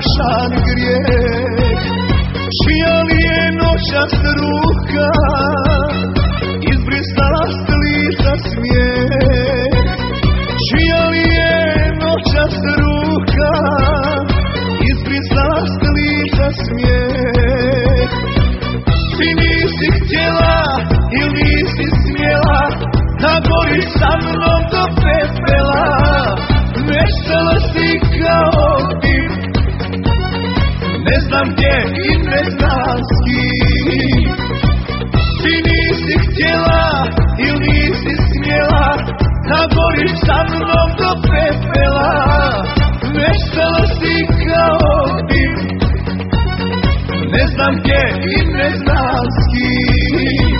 strašan grijeh. Čija li je noćas ruka izbrisala s lica smijeh? Čija li je noćas ruka izbrisala s lica smijeh? Ti nisi htjela ili nisi smjela da goriš sa mnom do pepela. Meštala si kao dim, ne znam gdje i ne znam s kim. Ti nisi htjela ili nisi smjela da goriš sa mnom do pepela. Meštala si kao dim, ne znam gdje i ne znam s kim.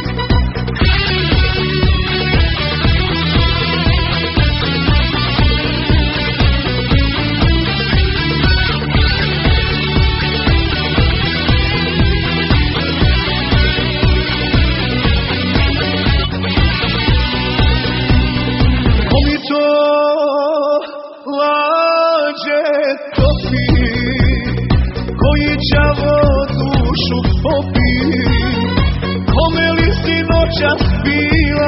Dušu popi, kome li si noćas bila,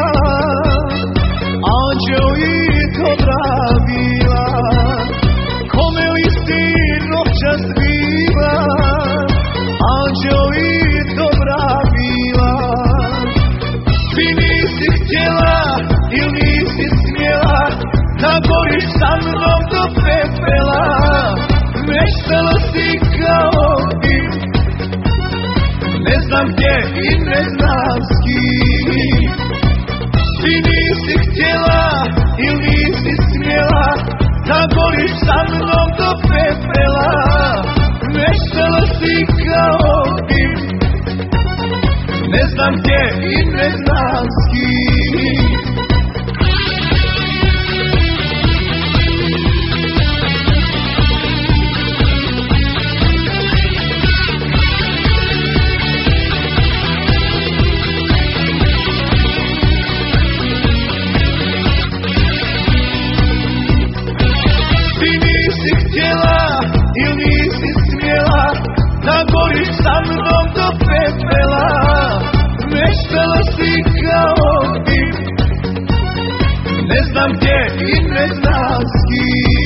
anđeo i dobra bila. Kome li si noćas bila, anđeo i dobra bila. Ti nisi htjela ili nisi smjela da goriš sa mnom do pepela. Meštala si kao dim, ne znam gdje i ne znam s kim. Ti nisi htjela ili nisi smjela da goriš sa mnom do pepela. Meštala si kao dim, ne znam gdje i ne znam s kim. Ili nisi smjela da goriš sa mnom do pepela. Meštala si kao dim, ne znam gdje i ne znam s kim.